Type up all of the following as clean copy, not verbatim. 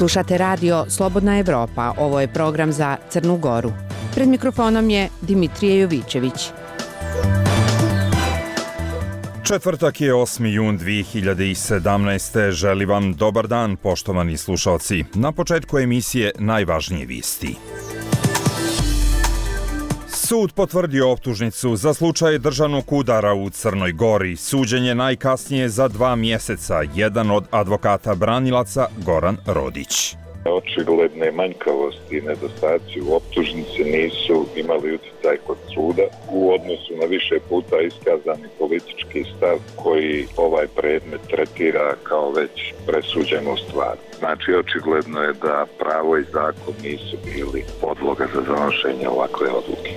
Slušate radio Slobodna Evropa, ovo je program za Crnu Goru. Pred mikrofonom je Dimitrije Jovićević. Četvrtak je 8. jun 2017. Želim vam dobar dan, poštovani slušalci. Na početku emisije najvažnije vijesti. Sud potvrdio optužnicu za slučaj državnog udara u Crnoj Gori. Suđenje najkasnije za 2 mjeseca. Jedan od advokata branilaca, Goran Rodić. Očigledne manjkavosti i nedostaci u optužnici nisu imali utjecaj kod suda u odnosu na više puta iskazani politički stav koji ovaj predmet tretira kao već presuđenu stvar. Znači, očigledno je da pravo i zakon nisu bili podloga za donošenje ovakve odluke.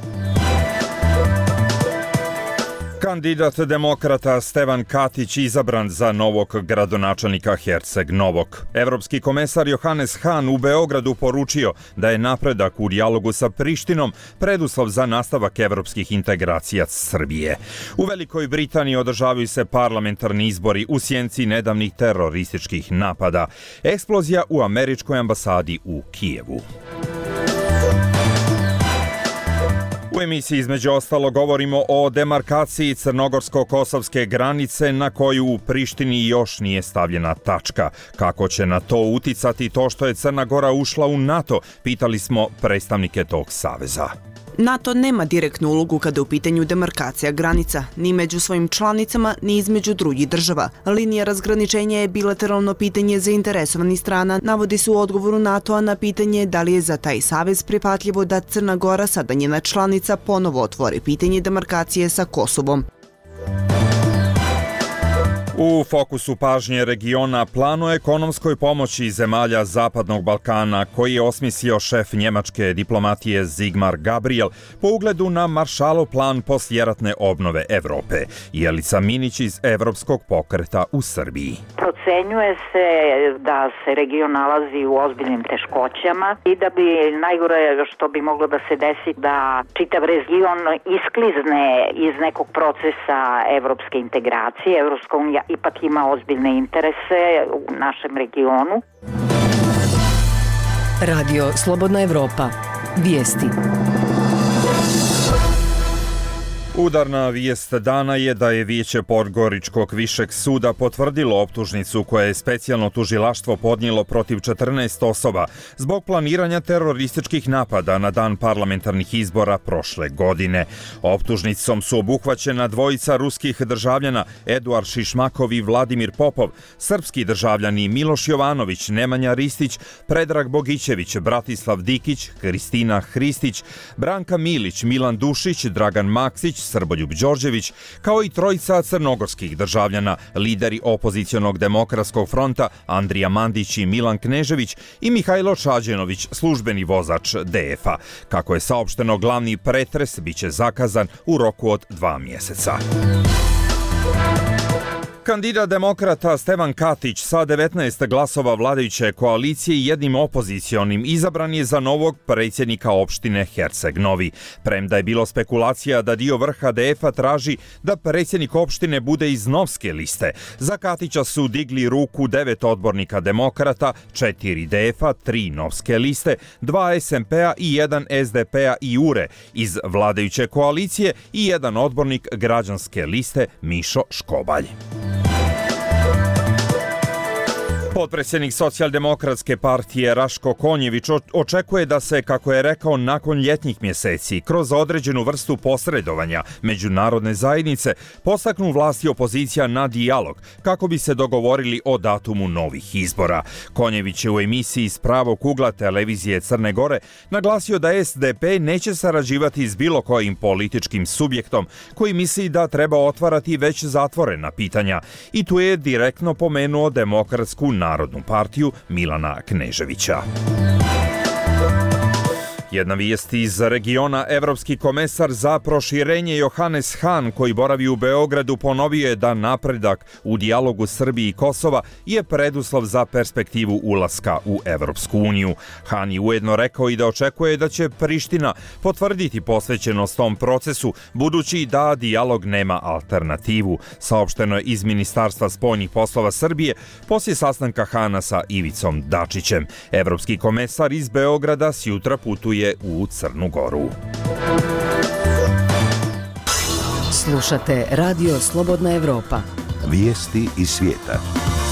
Kandidat demokrata Stevan Katić izabran za novog gradonačelnika Herceg Novog. Evropski komesar Johannes Hahn u Beogradu poručio da je napredak u dijalogu sa Prištinom preduslov za nastavak evropskih integracija Srbije. U Velikoj Britaniji održavaju se parlamentarni izbori u sjenci nedavnih terorističkih napada. Eksplozija u američkoj ambasadi u Kijevu. U emisiji između ostalo govorimo o demarkaciji crnogorsko-kosovske granice na koju u Prištini još nije stavljena tačka. Kako će na to uticati to što je Crna Gora ušla u NATO, pitali smo predstavnike tog saveza. NATO nema direktnu ulogu kada je u pitanju demarkacija granica, ni među svojim članicama, ni između drugih država. Linija razgraničenja je bilateralno pitanje zainteresovanih strana, navodi se u odgovoru NATO-a na pitanje da li je za taj savez prihvatljivo da Crna Gora, sada njena članica, ponovo otvori pitanje demarkacije sa Kosovom. U fokusu pažnje regiona plan o ekonomskoj pomoći zemalja Zapadnog Balkana koji je osmislio šef njemačke diplomatije Sigmar Gabriel po ugledu na Maršalov plan poslijeratne obnove Evrope. Jelica Minić iz Evropskog pokreta u Srbiji. Procenjuje se da se region nalazi u ozbiljnim teškoćama i da bi najgore što bi moglo da se desi da čitav region isklizne iz nekog procesa evropske integracije. Evropska unija ipak ima ozbiljne interese u našem regionu. Radio Slobodna Evropa. Vijesti. Udarna vijest dana je da je Vijeće Podgoričkog višeg suda potvrdilo optužnicu koje je specijalno tužilaštvo podnijelo protiv 14 osoba zbog planiranja terorističkih napada na dan parlamentarnih izbora prošle godine. Optužnicom su obuhvaćena dvojica ruskih državljana Eduard Šišmakov i Vladimir Popov, srpski državljani Miloš Jovanović, Nemanja Ristić, Predrag Bogićević, Bratislav Dikić, Kristina Hristić, Branka Milić, Milan Dušić, Dragan Maksić, Srboljub Đorđević, kao i trojica crnogorskih državljana, lideri opozicionog demokratskog fronta Andrija Mandić i Milan Knežević i Mihajlo Čađenović, službeni vozač DF-a. Kako je saopšteno, glavni pretres biće zakazan u roku od 2 mjeseca. Kandidat demokrata Stevan Katić sa 19 glasova vladajuće koalicije i jednim opozicionim izabran je za novog predsjednika opštine Herceg Novi. Premda je bilo spekulacija da dio vrha DF-a traži da predsjednik opštine bude iz novske liste, za Katića su digli ruku 9 odbornika demokrata, 4 DF-a, 3 novske liste, 2 SMP-a i 1 SDP-a i URE iz vladajuće koalicije i jedan odbornik građanske liste Mišo Škobalj. Potpredsjednik Socijaldemokratske partije Raško Konjević očekuje da se, kako je rekao, nakon ljetnih mjeseci, kroz određenu vrstu posredovanja međunarodne zajednice, postaknu vlast i opozicija na dijalog, kako bi se dogovorili o datumu novih izbora. Konjević je u emisiji S pravog ugla televizije Crne Gore naglasio da SDP neće sarađivati s bilo kojim političkim subjektom koji misli da treba otvarati već zatvorena pitanja. I tu je direktno pomenuo Demokratsku narodnu partiju Milana Kneževića. Jedna vijest iz regiona, evropski komesar za proširenje Johannes Hahn, koji boravi u Beogradu, ponovio je da napredak u dijalogu Srbije i Kosova je preduslov za perspektivu ulaska u Evropsku uniju. Hahn je ujedno rekao i da očekuje da će Priština potvrditi posvećenost tom procesu, budući da dijalog nema alternativu, saopšteno je iz Ministarstva spoljnih poslova Srbije poslije sastanka Hahna sa Ivicom Dačićem. Evropski komesar iz Beograda sjutra putuje u Crnu Goru. Slušate Radio Slobodna Evropa. Vijesti iz svijeta.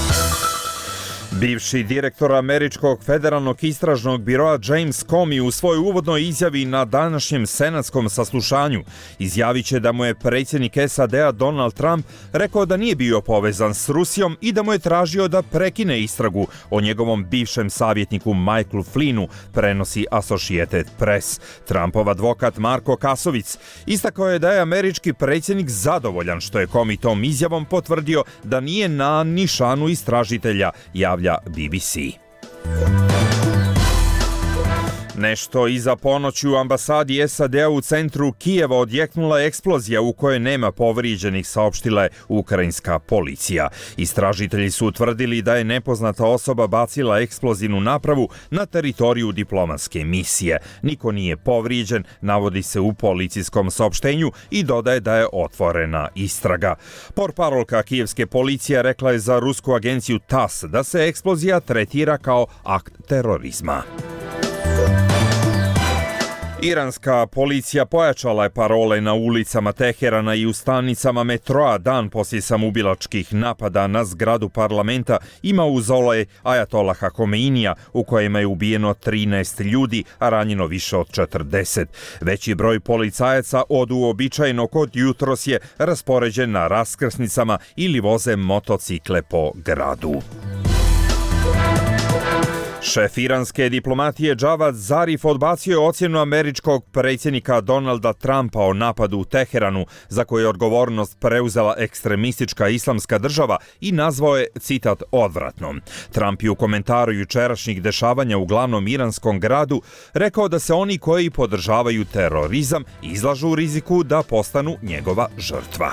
Bivši direktor Američkog federalnog istražnog biroa James Comey u svojoj uvodnoj izjavi na današnjem senatskom saslušanju izjavit će da mu je predsjednik SAD-a Donald Trump rekao da nije bio povezan s Rusijom i da mu je tražio da prekine istragu o njegovom bivšem savjetniku Michaelu Flynnu, prenosi Associated Press. Trumpov advokat Marko Kasovic istakao je da je američki predsjednik zadovoljan što je Comey tom izjavom potvrdio da nije na nišanu istražitelja, javlja BBC. Nešto iza ponoći u ambasadi SAD-a u centru Kijeva odjeknula eksplozija u kojoj nema povrijeđenih, saopštila je ukrajinska policija. Istražitelji su utvrdili da je nepoznata osoba bacila eksplozivnu napravu na teritoriju diplomatske misije. Niko nije povrijeđen, navodi se u policijskom saopštenju i dodaje da je otvorena istraga. Portparolka kijevske policije rekla je za rusku agenciju TASS da se eksplozija tretira kao akt terorizma. Iranska policija pojačala je parole na ulicama Teherana i u stanicama metroa dan poslije samoubilačkih napada na zgradu parlamenta i mauzolej Ajatolaha Homeinija, u kojima je ubijeno 13 ljudi, a ranjeno više od 40. Veći broj policajaca od uobičajenog od jutros je raspoređen na raskrsnicama ili voze motocikle po gradu. Šef iranske diplomatije Javad Zarif odbacio je ocjenu američkog predsjednika Donalda Trumpa o napadu u Teheranu, za koju je odgovornost preuzela ekstremistička islamska država, i nazvao je, citat, odvratnom. Trump je u komentaru jučerašnjih dešavanja u glavnom iranskom gradu rekao da se oni koji podržavaju terorizam izlažu u riziku da postanu njegova žrtva.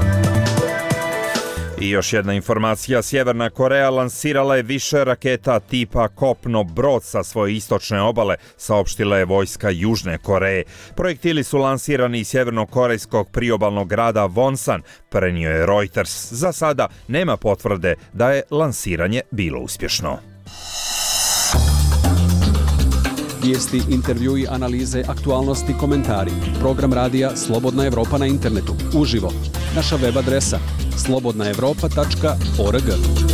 I još jedna informacija, Sjeverna Koreja lansirala je više raketa tipa kopno-brod sa svoje istočne obale, saopštila je vojska Južne Koreje. Projektili su lansirani iz sjevernokorejskog priobalnog grada Wonsan, prenio je Reuters. Za sada nema potvrde da je lansiranje bilo uspješno. Vijesti, intervjui, analize, aktualnosti, komentari. Program radija Slobodna Evropa na internetu. Uživo. Naša web adresa slobodnaevropa.org.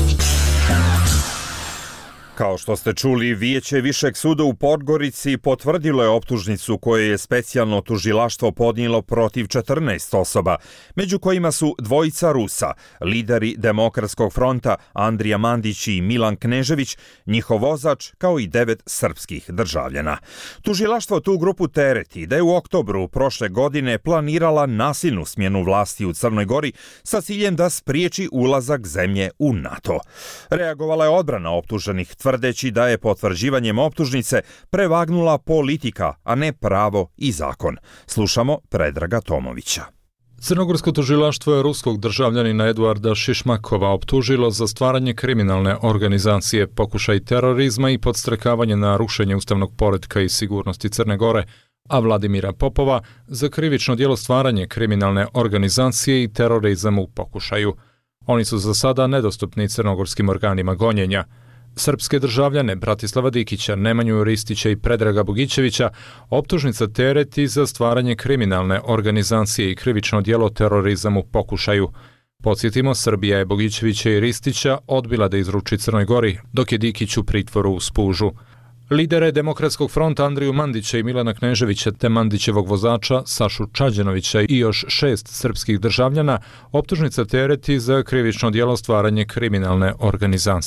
Kao što ste čuli, Vijeće Višeg suda u Podgorici potvrdilo je optužnicu koju je specijalno tužilaštvo podnijelo protiv 14 osoba, među kojima su dvojica Rusa, lideri Demokratskog fronta Andrija Mandić i Milan Knežević, njihov vozač, kao i 9 srpskih državljana. Tužilaštvo tu grupu tereti da je u oktobru prošle godine planirala nasilnu smjenu vlasti u Crnoj Gori sa ciljem da spriječi ulazak zemlje u NATO. Reagovala je odbrana optuženih, tvrdeći da je potvrđivanjem optužnice prevagnula politika, a ne pravo i zakon. Slušamo Predraga Tomovića. Crnogorsko tužilaštvo je ruskog državljanina Eduarda Šišmakova optužilo za stvaranje kriminalne organizacije, pokušaj terorizma i podstrekavanje na rušenje ustavnog poretka i sigurnosti Crne Gore, a Vladimira Popova za krivično djelo stvaranje kriminalne organizacije i terorizam u pokušaju. Oni su za sada nedostupni crnogorskim organima gonjenja. Srpske državljane Bratislava Dikića, Nemanju Ristića i Predraga Bogićevića optužnica tereti za stvaranje kriminalne organizacije i krivično djelo terorizam u pokušaju. Podsjetimo, Srbija je Bogićevića i Ristića odbila da izruči Crnoj Gori, dok je Dikić u pritvoru u Spužu. Lidere Demokratskog fronta Andriju Mandića i Milana Kneževića te Mandićevog vozača Sašu Čađanovića i još 6 srpskih državljana optužnica tereti za krivično djelo stvaranje kriminalne organizacije.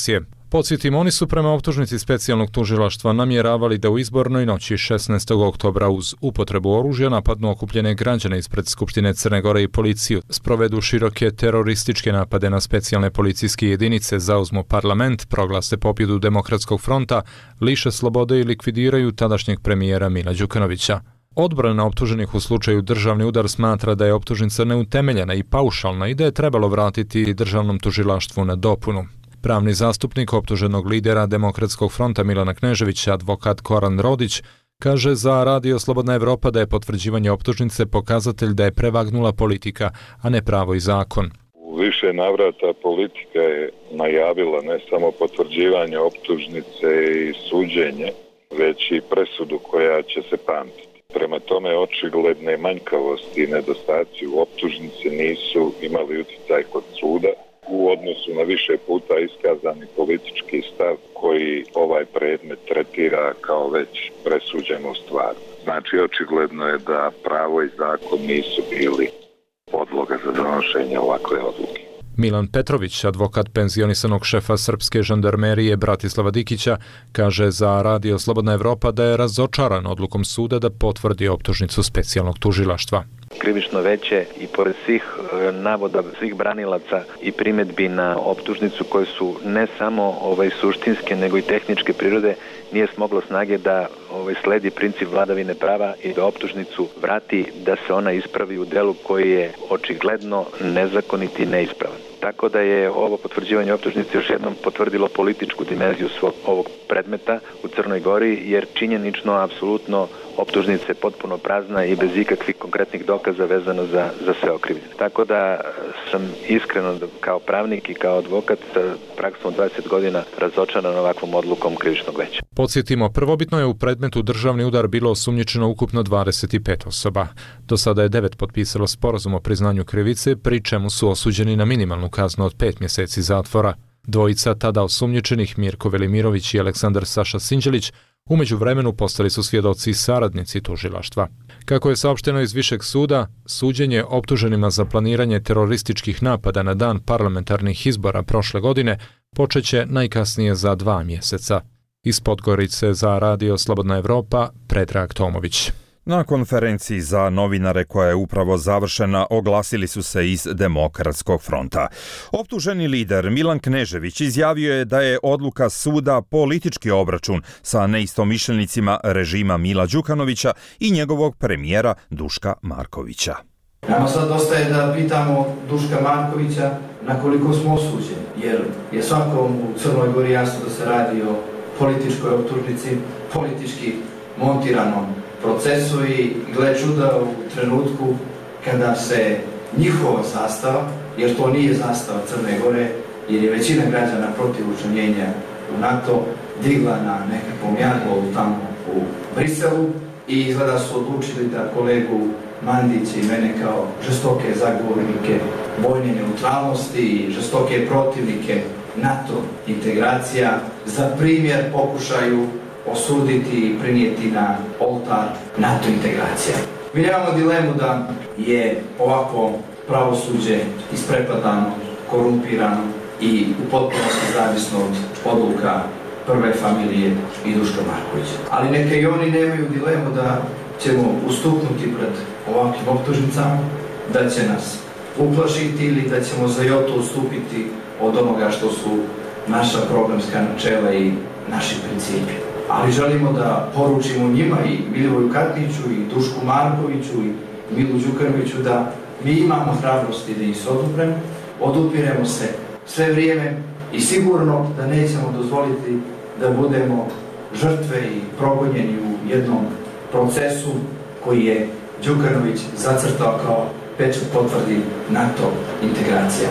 Podsjetimo, oni su prema optužnici specijalnog tužilaštva namjeravali da u izbornoj noći 16. oktobra uz upotrebu oružja napadnu okupljene građane ispred Skupštine Crne Gore i policiju, sprovedu široke terorističke napade na specijalne policijske jedinice, zauzmu parlament, proglase pobjedu Demokratskog fronta, liše slobode i likvidiraju tadašnjeg premijera Mila Đukanovića. Odbrana optuženih u slučaju državni udar smatra da je optužnica neutemeljena i paušalna i da je trebalo vratiti državnom tužilaštvu na dopunu. Pravni zastupnik optuženog lidera Demokratskog fronta Milana Kneževića, advokat Goran Rodić, kaže za Radio Slobodna Evropa da je potvrđivanje optužnice pokazatelj da je prevagnula politika, a ne pravo i zakon. U više navrata politika je najavila ne samo potvrđivanje optužnice i suđenje, već i presudu koja će se pamtiti. Prema tome, očigledne manjkavosti i nedostaci u optužnici nisu imali utjecaj kod suda u odnosu na više puta iskazani politički stav koji ovaj predmet tretira kao već presuđenu stvar. Znači, očigledno je da pravo i zakon nisu bili podloga za donošenje ovakve odluke. Milan Petrović, advokat penzionisanog šefa srpske žandarmerije Bratislava Dikića, kaže za Radio Slobodna Evropa da je razočaran odlukom suda da potvrdi optužnicu specijalnog tužilaštva. Krivično veće i pored svih navoda svih branilaca i primedbi na optužnicu koje su ne samo suštinske nego i tehničke prirode, nije smoglo snage da sledi princip vladavine prava i da optužnicu vrati da se ona ispravi u delu koji je očigledno nezakonit i neispravan. Tako da je ovo potvrđivanje optužnice još jednom potvrdilo političku dimenziju svog ovog predmeta u Crnoj Gori, jer činjenično, apsolutno, optužnica je potpuno prazna i bez ikakvih konkretnih dokaza vezano za sve okrivljene. Tako da sam iskreno kao pravnik i kao advokat sa praksom 20 godina razočaran ovakvom odlukom krivičnog veća. Podsjetimo, prvobitno je u predmetu državni udar bilo osumnjičeno ukupno 25 osoba. Do sada je 9 potpisalo sporazum o priznanju krivice, pri čemu su osuđeni na minimalnu kaznu od 5 mjeseci zatvora. Dvojica tada osumnjičenih, Mirko Velimirović i Aleksandar Saša Sinđelić, u međuvremenu postali su svjedoci i saradnici tužilaštva. Kako je saopšteno iz Višeg suda, suđenje optuženima za planiranje terorističkih napada na dan parlamentarnih izbora prošle godine počeće najkasnije za 2 mjeseca. Iz Podgorice za Radio Slobodna Evropa, Predrag Tomović. Na konferenciji za novinare koja je upravo završena oglasili su se iz Demokratskog fronta. Optuženi lider Milan Knežević izjavio je da je odluka suda politički obračun sa neistomišljenicima režima Mila Đukanovića i njegovog premijera Duška Markovića. Nama sad ostaje da pitamo Duška Markovića na koliko smo osuđeni, jer je svakom u Crnoj Gori jasno da se radi o političkoj optužnici, politički montiranom procesu i gle čuda u trenutku kada se njihova zastava, jer to nije zastava Crne Gore, jer je većina građana protiv učlanjenja u NATO, digla na nekakvom jagolu tamo u Briselu i izgleda su odlučili da kolegu Mandića i mene kao žestoke zagovornike vojne neutralnosti i žestoke protivnike NATO integracija za primjer pokušaju osuditi i prinijeti na oltar NATO integracija. Mi nemamo dilemu da je ovako pravosuđe isprepadano, korumpirano i u potpunosti zavisno od odluka prve familije i Duška Markovića. Ali neka i oni nemaju dilemu da ćemo ustupnuti pred ovakvim optužnicama, da će nas uplašiti ili da ćemo za joto ustupiti od onoga što su naša programska načela i naši principi. Ali želimo da poručimo njima i Milivoju Katniću i Dušku Markoviću i Milu Đukanoviću da mi imamo hrabrosti da ih se odupiremo se sve vrijeme i sigurno da nećemo dozvoliti da budemo žrtve i progonjeni u jednom procesu koji je Đukanović zacrtao kao pečat potvrdi NATO integracija.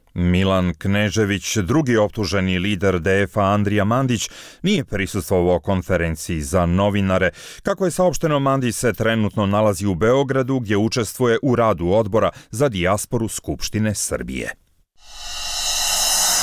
Milan Knežević, drugi optuženi lider DF-a Andrija Mandić, nije prisustvovao konferenciji za novinare. Kako je saopšteno, Mandić se trenutno nalazi u Beogradu gdje učestvuje u radu odbora za dijasporu Skupštine Srbije.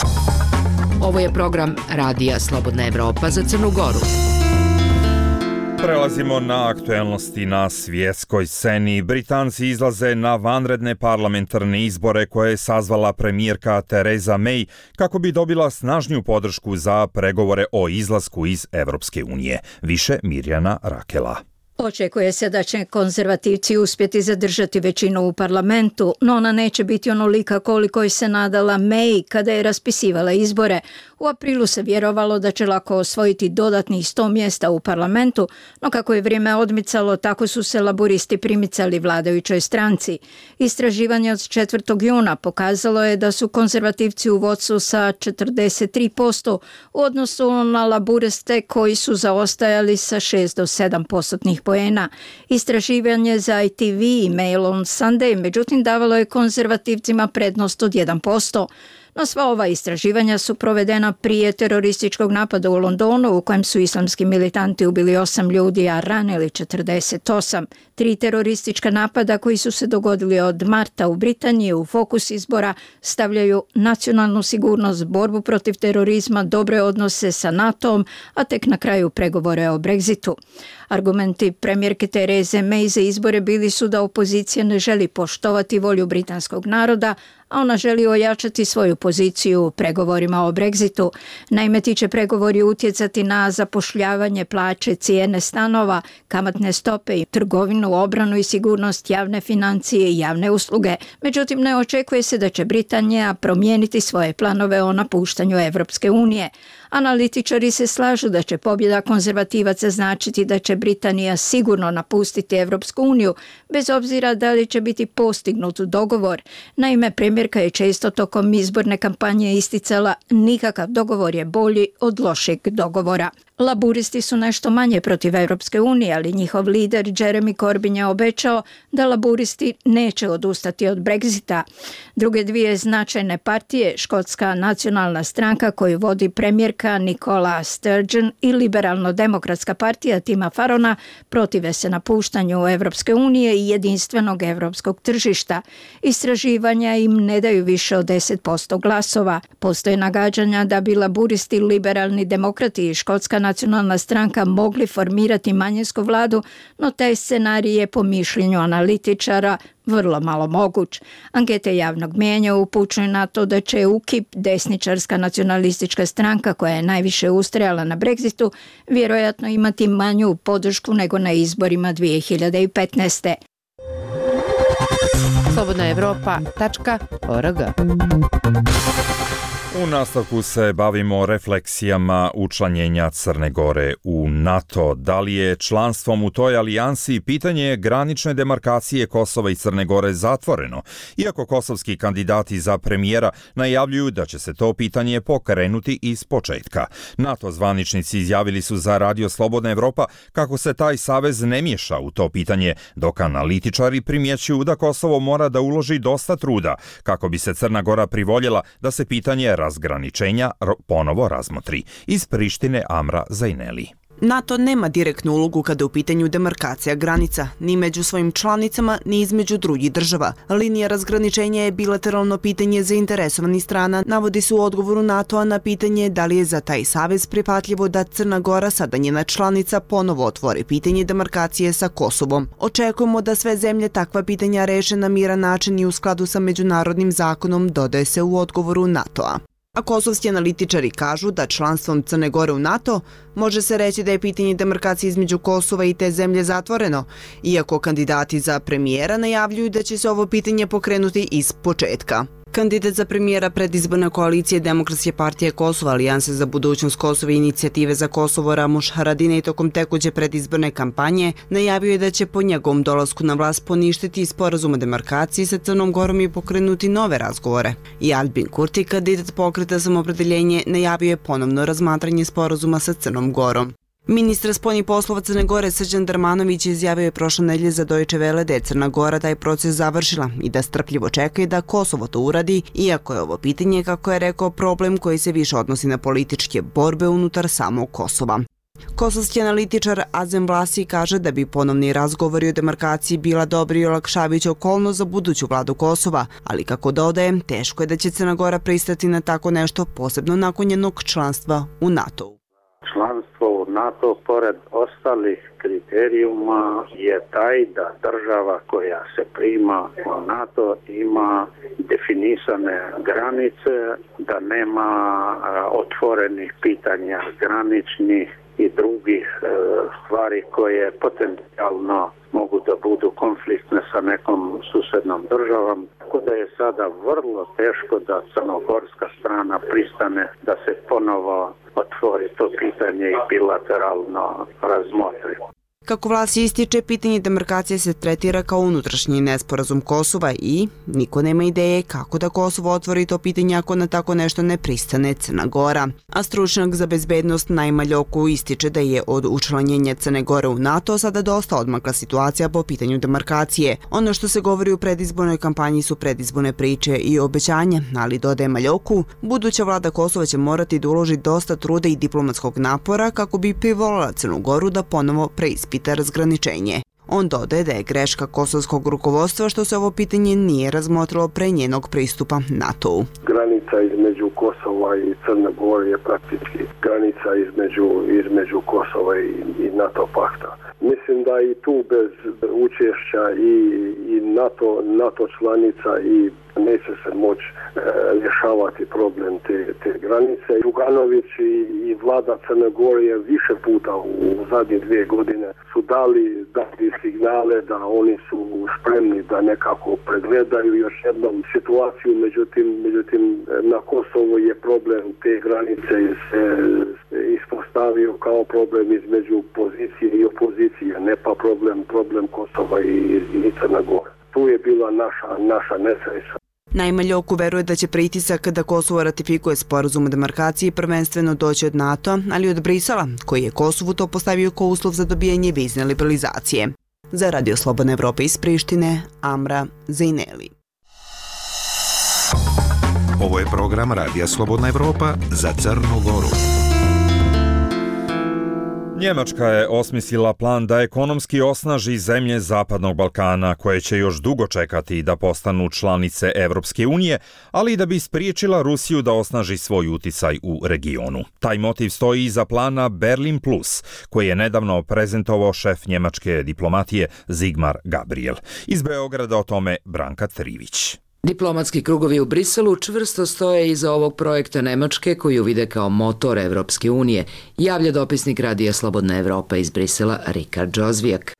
Ovo je program Radija Slobodna Evropa za Crnu Goru. Prelazimo na aktuelnosti na svjetskoj sceni. Britanci izlaze na vanredne parlamentarne izbore koje je sazvala premijerka Theresa May kako bi dobila snažniju podršku za pregovore o izlasku iz Evropske unije. Više Mirjana Rakela. Očekuje se da će konzervativci uspjeti zadržati većinu u parlamentu, no ona neće biti onolika koliko je se nadala May kada je raspisivala izbore. U aprilu se vjerovalo da će lako osvojiti dodatnih 100 mjesta u parlamentu, no kako je vrijeme odmicalo, tako su se laburisti primicali vladajućoj stranci. Istraživanje od 4. juna pokazalo je da su konzervativci u vodstvu sa 43% u odnosu na laburiste koji su zaostajali sa 6 do 7% poena. Istraživanje za ITV i Mail on Sunday, međutim, davalo je konzervativcima prednost od 1%. No sva ova istraživanja su provedena prije terorističkog napada u Londonu u kojem su islamski militanti ubili 8 ljudi, a ranili 48. 3 teroristička napada koji su se dogodili od marta u Britaniji u fokus izbora stavljaju nacionalnu sigurnost, borbu protiv terorizma, dobre odnose sa NATO-om, a tek na kraju pregovore o Brexitu. Argumenti premijerke Therese May za izbore bili su da opozicija ne želi poštovati volju britanskog naroda, a ona želi ojačati svoju poziciju u pregovorima o Brexitu. Naime, ti će pregovori utjecati na zapošljavanje, plaće, cijene stanova, kamatne stope i trgovinu, obranu i sigurnost, javne financije i javne usluge. Međutim, ne očekuje se da će Britanija promijeniti svoje planove o napuštanju Evropske unije. Analitičari se slažu da će pobjeda konzervativaca značiti da će Britanija sigurno napustiti Evropsku uniju, bez obzira da li će biti postignut dogovor. Naime, premijerka je često tokom izborne kampanje isticala nikakav dogovor je bolji od lošeg dogovora. Laburisti su nešto manje protiv Evropske unije, ali njihov lider Jeremy Corbyn je obećao da laburisti neće odustati od Brexita. Druge dvije značajne partije, Škotska nacionalna stranka koju vodi premijerka Nicola Sturgeon i Liberalno-demokratska partija Tima Farrona, protive se napuštanju Evropske unije i jedinstvenog evropskog tržišta. Istraživanja im ne daju više od 10% glasova. Postoje nagađanja da bi laburisti, liberalni demokrati i Škotska nacionalna stranka mogli formirati manjinsku vladu, no taj scenarij je po mišljenju analitičara vrlo malo moguć. Ankete javnog mijenja upućuju na to da će UKIP, desničarska nacionalistička stranka koja je najviše ustrajala na Brexitu, vjerojatno imati manju podršku nego na izborima 2015. slobodnaevropa.org. U nastavku se bavimo refleksijama učlanjenja Crne Gore u NATO. Da li je članstvom u toj alijansi pitanje granične demarkacije Kosova i Crne Gore zatvoreno, iako kosovski kandidati za premijera najavljuju da će se to pitanje pokrenuti iz početka. NATO zvaničnici izjavili su za Radio Slobodna Evropa kako se taj savez ne miješa u to pitanje, dok analitičari primjećuju da Kosovo mora da uloži dosta truda kako bi se Crna Gora privoljela da se pitanje razgraničenja ponovo razmotri. Iz Prištine Amra Zajneli. NATO nema direktnu ulogu kada je u pitanju demarkacija granica, ni među svojim članicama, ni između drugih država. Linija razgraničenja je bilateralno pitanje zainteresovanih strana, navodi se u odgovoru NATO-a na pitanje da li je za taj savez prihvatljivo da Crna Gora, sada njena članica, ponovo otvori pitanje demarkacije sa Kosovom. Očekujemo da sve zemlje takva pitanja reše na miran način i u skladu sa međunarodnim zakonom, dodaje se u odgovoru NATO-a. A kosovski analitičari kažu da članstvom Crne Gore u NATO može se reći da je pitanje demarkacije između Kosova i te zemlje zatvoreno, iako kandidati za premijera najavljuju da će se ovo pitanje pokrenuti iz početka. Kandidat za premijera predizborne koalicije Demokratske partije Kosova, Alijanse za budućnost Kosova i Inicijative za Kosovo Ramuš Haradinaj tokom tekuće predizborne kampanje najavio je da će po njegovom dolasku na vlast poništiti sporazum o demarkaciji sa Crnom Gorom i pokrenuti nove razgovore. I Albin Kurti, kandidat Pokreta Samoopredjeljenje, najavio je ponovno razmatranje sporazuma sa Crnom Gorom. Ministar spoljnih poslova Crne Gore Srđan Darmanović izjavio je prošle nedelje za Deutsche Welle da je Crna Gora taj proces završila i da strpljivo čeka da Kosovo to uradi, iako je ovo pitanje, kako je rekao, problem koji se više odnosi na političke borbe unutar samog Kosova. Kosovski analitičar Azem Vlasi kaže da bi ponovni razgovori o demarkaciji bila dobra i olakšavajuća okolnost za buduću vladu Kosova, ali kako dodaje, teško je da će Crna Gora pristati na tako nešto, posebno nakon njenog članstva u NATO-u. Članstvo u NATO pored ostalih kriterijuma je taj da država koja se prima u NATO ima definisane granice, da nema otvorenih pitanja graničnih i drugih stvari koje potencijalno mogu da budu konfliktne sa nekom susednom državom. Tako da je sada vrlo teško da crnogorska strana pristane da se ponovo otvori to pitanje i bilateralno razmotri. Kako vlast ističe, pitanje demarkacije se tretira kao unutrašnji nesporazum Kosova i niko nema ideje kako da Kosovo otvori to pitanje ako na tako nešto ne pristane Crna Gora. A stručnjak za bezbednost Naima Ljoku ističe da je od učlanjenja Crne Gore u NATO sada dosta odmakla situacija po pitanju demarkacije. Ono što se govori u predizbornoj kampanji su predizborne priče i obećanja, ali dodaje Maljoku, buduća vlada Kosova će morati da uloži dosta truda i diplomatskog napora kako bi privolila Crnu Goru da ponovo preispita razgraničenje. On dodaje da je greška kosovskog rukovodstva što se ovo pitanje nije razmotrilo pre njenog pristupa NATO-u. Granica između Kosova i Crne Gore je praktički granica između Kosova i NATO pakta. Mislim da i tu bez učešća i NATO članica i neće se moći rješavati problem te granice. Đukanović i vlada Crne Gore je više puta u zadnje 2 godine su dali signale da oni su spremni da nekako pregledaju još jednom situaciju, međutim na Kosovu je problem te granice se ispostavio kao problem između pozicije i opozicije, ne pa problem Kosova i Crne Gore. Tu je bila naša nesreća. Naima Ljoku veruje da će pritisak da Kosovo ratifikuje sporazum o demarkaciji prvenstveno doći od NATO, ali od Brisela, koji je Kosovu to postavio kao uslov za dobijanje vizne liberalizacije. Za Radio Slobodna Evropa iz Prištine, Amra Zejneli. Ovo je program Radija Slobodna Evropa za Crnu Goru. Njemačka je osmislila plan da ekonomski osnaži zemlje Zapadnog Balkana, koje će još dugo čekati da postanu članice Evropske unije, ali i da bi spriječila Rusiju da osnaži svoj uticaj u regionu. Taj motiv stoji iza plana Berlin Plus, koji je nedavno prezentovao šef njemačke diplomatije Sigmar Gabriel. Iz Beograda o tome Branka Trivić. Diplomatski krugovi u Briselu čvrsto stoje iza ovog projekta Nemačke koju vide kao motor Evropske unije, javlja dopisnik Radija Slobodna Evropa iz Brisela Rikard Džozvijak.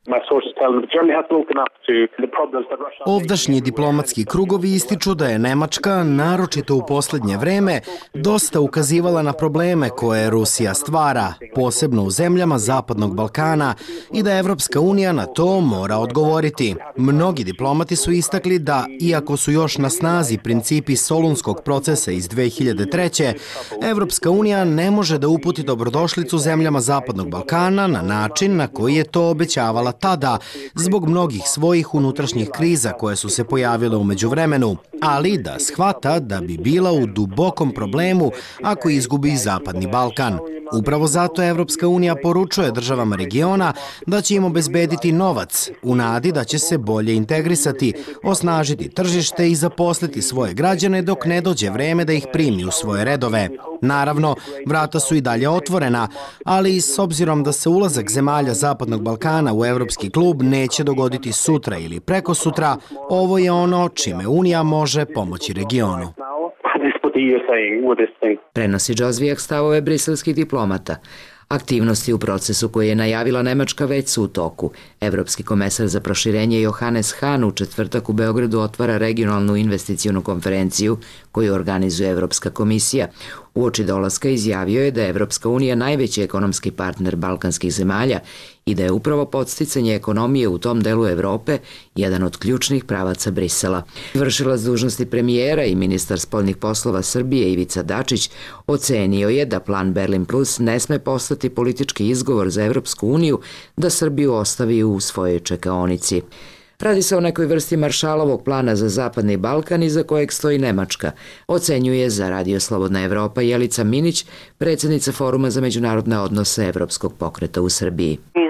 Ovdašnji diplomatski krugovi ističu da je Nemačka, naročito u posljednje vreme, dosta ukazivala na probleme koje Rusija stvara, posebno u zemljama Zapadnog Balkana, i da Evropska unija na to mora odgovoriti. Mnogi diplomati su istakli da, iako su još na snazi principi Solunskog procesa iz 2003. Evropska unija ne može da uputi dobrodošlicu zemljama Zapadnog Balkana na način na koji je to obećavala tada, zbog mnogih svojih unutrašnjih kriza koje su se pojavile u međuvremenu, ali da shvata da bi bila u dubokom problemu ako izgubi Zapadni Balkan. Upravo zato Evropska unija poručuje državama regiona da će im obezbediti novac u nadi da će se bolje integrisati, osnažiti tržište i zaposliti svoje građane dok ne dođe vreme da ih primi u svoje redove. Naravno, vrata su i dalje otvorena, ali s obzirom da se ulazak zemalja Zapadnog Balkana u Evropski klub neće dogoditi sutra ili preko sutra, ovo je ono čime Unija može pomoći regionu. Prenosi Džozvijak stavove briselskih diplomata. Aktivnosti u procesu koje je najavila Nemačka već su u toku. Evropski komesar za proširenje Johannes Hahn u četvrtak u Beogradu otvara regionalnu investicionu konferenciju koju organizuje Evropska komisija. Uoči dolaska izjavio je da je Evropska unija najveći ekonomski partner balkanskih zemalja i da je upravo podsticanje ekonomije u tom delu Evrope jedan od ključnih pravaca Brisela. Vršilac dužnosti premijera i ministar spoljnih poslova Srbije Ivica Dačić ocenio je da plan Berlin Plus ne sme postati politički izgovor za Evropsku uniju da Srbiju ostavi u svojoj čekaonici. Radi se o nekoj vrsti Maršalovog plana za Zapadni Balkan iza kojeg stoji Nemačka, ocenjuje za Radio Slobodna Evropa Jelica Minić, predsjednica Foruma za međunarodne odnose Evropskog pokreta u Srbiji. Izgovara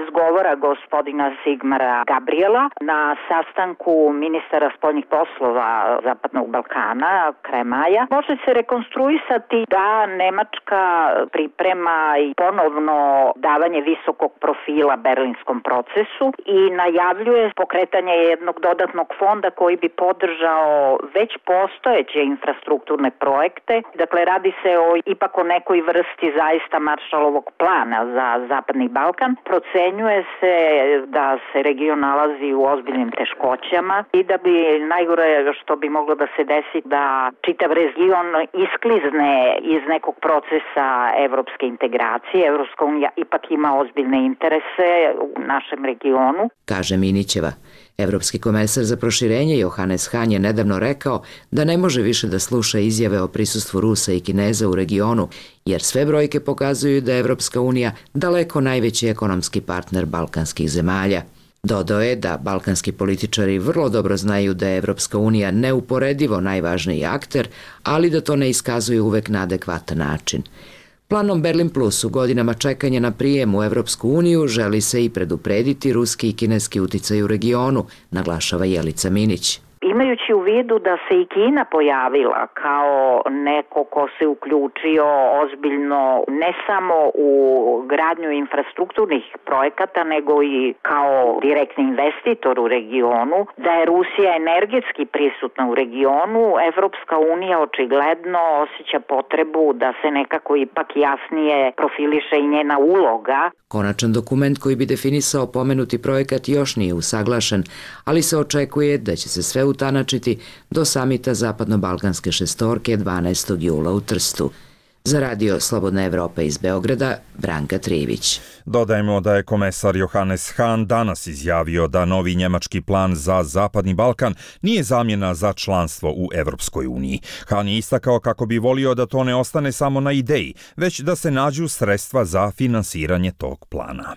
gospodina Sigmara Gabriela na sastanku ministara spoljnih poslova Zapadnog Balkana krajem maja. Može se rekonstruisati da Nemačka priprema i ponovno davanje visokog profila berlinskom procesu i najavljuje pokretanje jednog dodatnog fonda koji bi podržao već postojeće infrastrukturne projekte. Dakle, radi se ipak o nekoj vrsti zaista Maršalovog plana za Zapadni Balkan. Procenjuje se da se region nalazi u ozbiljnim teškoćama i da bi najgore što bi moglo da se desi da čitav region isklizne iz nekog procesa evropske integracije. Evropska unija ipak ima ozbiljne interese u našem regionu. Kaže Minićeva. Evropski komesar za proširenje Johannes Hahn je nedavno rekao da ne može više da sluša izjave o prisustvu Rusa i Kineza u regionu, jer sve brojke pokazuju da je Evropska unija daleko najveći ekonomski partner balkanskih zemalja. Dodao je da balkanski političari vrlo dobro znaju da je Evropska unija neuporedivo najvažniji akter, ali da to ne iskazuju uvek na adekvatan način. Planom Berlin Plus u godinama čekanja na prijem u Evropsku uniju želi se i preduprediti ruski i kineski uticaj u regionu, naglašava Jelica Minić. Imajući u vidu da se i Kina pojavila kao neko ko se uključio ozbiljno ne samo u gradnju infrastrukturnih projekata, nego i kao direktni investitor u regionu, da je Rusija energetski prisutna u regionu, Evropska unija očigledno osjeća potrebu da se nekako ipak jasnije profiliše i njena uloga. Konačan dokument koji bi definisao pomenuti projekat još nije usaglašen, ali se očekuje da će se sve utanačiti do samita Zapadno-Balkanske šestorke 12. jula u Trstu. Za Radio Slobodna Evropa iz Beograda, Branka Trivić. Dodajmo da je komesar Johannes Hahn danas izjavio da novi njemački plan za Zapadni Balkan nije zamjena za članstvo u Evropskoj uniji. Hahn je istakao kako bi volio da to ne ostane samo na ideji, već da se nađu sredstva za finansiranje tog plana.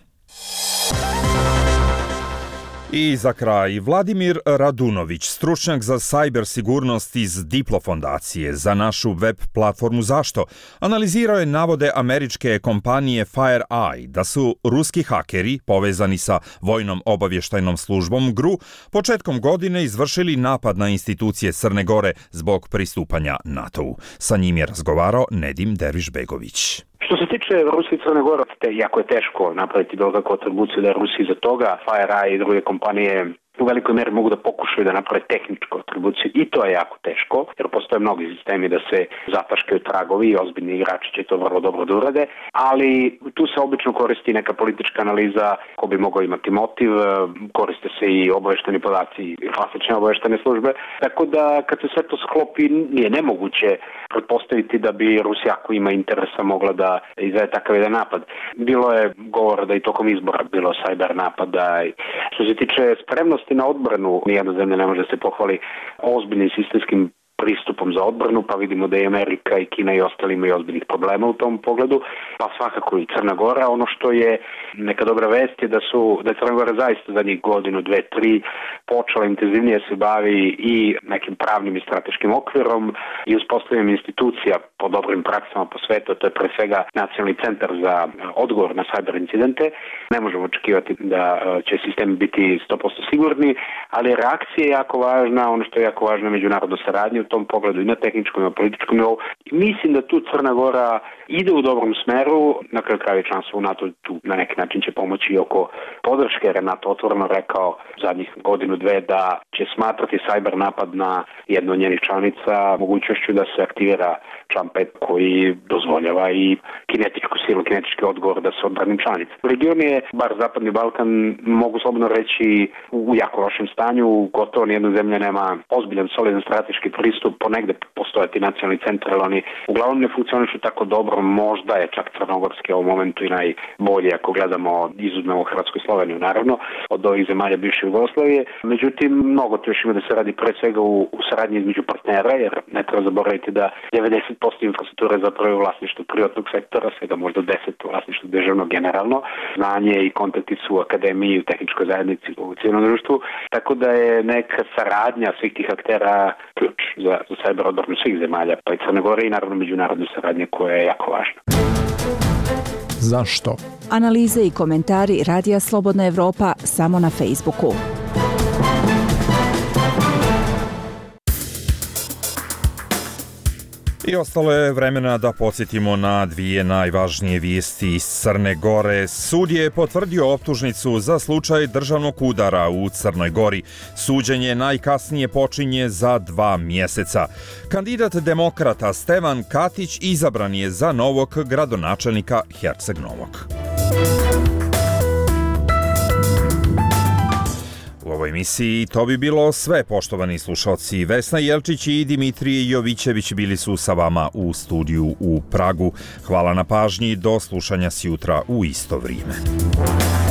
I za kraj, Vladimir Radunović, stručnjak za sajber sigurnost iz Diplo fondacije za našu web platformu Zašto, analizirao je navode američke kompanije FireEye da su ruski hakeri povezani sa vojnom obavještajnom službom GRU početkom godine izvršili napad na institucije Crne Gore zbog pristupanja NATO-u. Sa njim je razgovarao Nedim Derviš-Begović. Što se tiče Rusije i Crne Gore, jako je teško napraviti bilo kakvu atribuciju da je Rusija iza toga. FireEye i druge kompanije u velikoj meri mogu da pokušaju da naprave tehničku atribuciju i to je jako teško, jer postoje mnogi sistemi da se zataškaju tragovi i ozbiljni igrači će to vrlo dobro da urade, ali tu se obično koristi neka politička analiza ko bi mogao imati motiv, koriste se i obavešteni podaci i klasične obaveštene službe, tako da kad se sve to sklopi nije nemoguće pretpostaviti da bi Rusija ako ima interesa mogla da izvede takav jedan napad. Bilo je govora da i tokom izbora bilo sajber napada. Što se tiče spremnosti na odbranu, nijedna zemlja ne može da se pohvali ozbiljnim sistemskim pristupom za odbranu, pa vidimo da i Amerika i Kina i ostali imaju ozbiljnih problema u tom pogledu, pa svakako i Crna Gora. Ono što je neka dobra vest je da je Crna Gora zaista zadnjih godinu, 2, 3 počela intenzivnije se bavi i nekim pravnim i strateškim okvirom i uspostavljanjem institucija po dobrim praksama po svetu, to je pre svega Nacionalni centar za odgovor na sajber incidente. Ne možemo očekivati da će sistemi biti 100% sigurni, ali reakcija je jako važna, ono što je jako važno je međunarodna saradnja u tom pogledu i na tehničkom i na političkom nivou. I mislim da tu Crna Gora ide u dobrom smeru, na kraju krajeva članstvo u NATO tu na neki način će pomoći i oko podrške, jer je NATO otvoreno rekao zadnjih godinu, 2 da će smatrati sajber napad na jednu od njenih članica mogućnošću da se aktivira član 5 koji dozvoljava i kinetičku silu, kinetički odgovor da se odbrani članica. Region je, bar Zapadni Balkan, mogu slobodno reći, u jako lošem stanju, gotovo nijedna zemlja nema ozbiljan, solidan strateški pristup, ponegde postojati nacionalni centar, ali oni uglavnom ne funkcionišu tako dobro, možda je čak crnogorski u ovom momentu i najbolje ako gledamo, izuzmemo Hrvatsku i Sloveniju naravno, od ovih zemalja bivše Jugoslavije. Međutim, mnogo to još ima da se radi pre svega u saradnji između partnera, jer ne treba zaboraviti da 90% infrastrukture zapravo je u vlasništvu privatnog sektora, svega možda 10% u vlasništvu državnog generalno. Znanje i kontakti su u akademiji, u tehničkoj zajednici, u civilnom društvu, tako da je neka saradnja svih tih aktera ključ za sajber odbranu svih zemalja, pa i Crne Gore i naravno međunarodne saradnje koja je jako važna. Zašto? Analize i komentari Radija Slobodna Evropa samo na Facebooku. I ostalo je vremena da podsjetimo na dvije najvažnije vijesti iz Crne Gore. Sud je potvrdio optužnicu za slučaj državnog udara u Crnoj Gori. Suđenje najkasnije počinje za 2 mjeseca. Kandidat demokrata Stevan Katić izabran je za novog gradonačelnika Herceg Novog. U ovoj emisiji to bi bilo sve, poštovani slušalci. Vesna Jelčić i Dimitrije Jovićević bili su sa vama u studiju u Pragu. Hvala na pažnji, do slušanja sjutra u isto vrijeme.